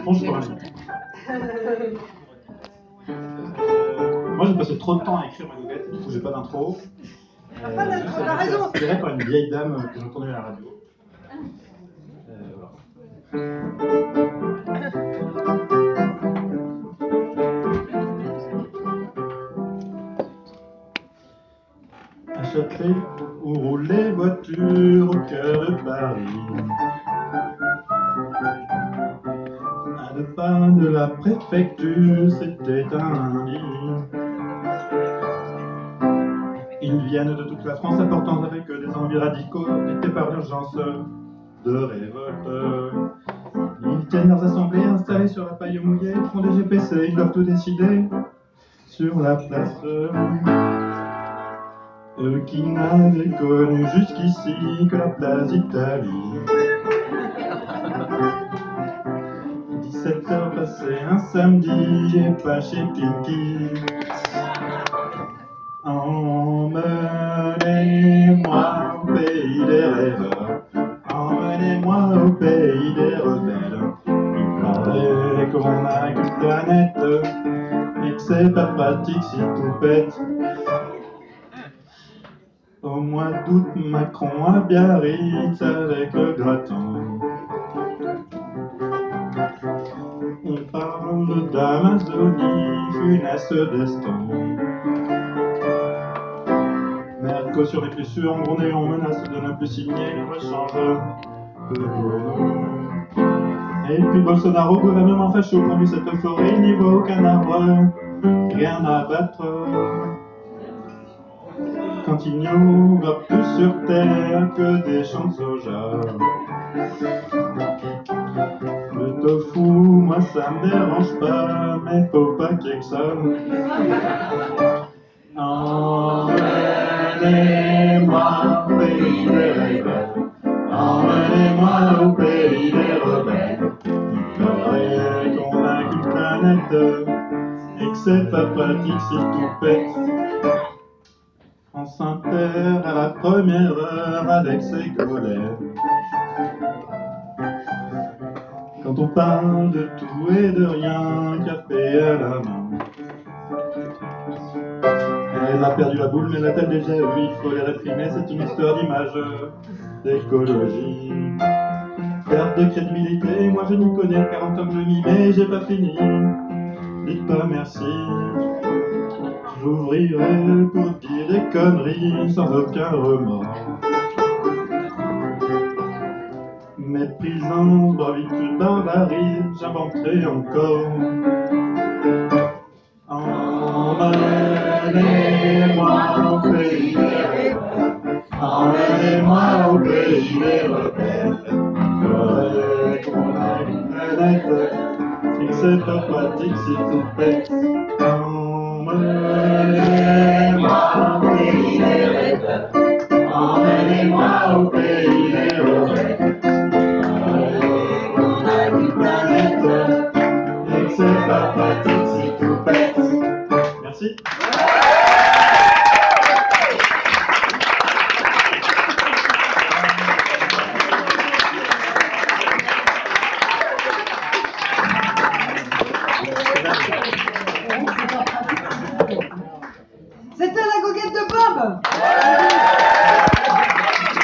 Bonjour. Moi j'ai passé trop de temps à écrire ma goguette, du coup j'ai pas d'intro. T'as raison. Inspiré par une vieille dame que j'ai entendue à la radio. À Châtelet, où roulent les voitures au cœur de Paris. À 2 pas de la préfecture, c'était un lit. Ils viennent de toute la France apportant avec eux des envies radicaux, dictés par l'urgence de révolte. Ils tiennent leurs assemblées installées sur la paille mouillée, font des GPC, ils doivent tout décider sur la place. Eux qui n'avaient connu jusqu'ici que la place d'Italie. 17h passé un samedi et pas chez Pinky. Emmenez-moi au pays des rêves, emmenez-moi au pays des rebelles. Il paraît qu'on a qu'une planète et que c'est pas pratique si tout pète. Au mois d'août, Macron à Biarritz avec le gratin. On parle d'Amazonie, funeste destin. Mercosur n'est plus sûr, en gros on menace de ne plus signer le rechange de nous. Et puis Bolsonaro, gouvernement facho, conduit cette forêt, il n'y voit aucun arbre, rien à battre. Quand il n'y aura plus sur terre que des champs de soja. Le tofu, moi ça me dérange pas, mais faut pas qu'il y ait que ça. Emmenez-moi au pays des rêves, emmenez-moi au pays des rebelles. Il paraît qu'on a qu'une planète et que c'est pas pratique si tout pète. France Inter à la première heure avec ses colères. Quand on parle de tout et de rien, café à la main. Elle a perdu la boule, mais l'a-t-elle déjà vu? Il faut les réprimer, c'est une histoire d'image, d'écologie. Perte de crédibilité, moi je n'y connais 40 ans que je m'y mets, j'ai pas fini. Dites pas merci. J'ouvrirai pour dire des conneries sans aucun remords. Méprisance, bravitude, barbarie, j'inventerai encore. Emmenez-moi au pays des rêves, emmenez-moi au pays des rebelles. Il paraît qu'on a une planète et que c'est pas pratique si tout pète. Emmenez-moi au pays des rêves, emmenez-moi au pays des rebelles. On a une planète et que c'est pas pratique si tout pète. Merci. C'était la goguette de Bob.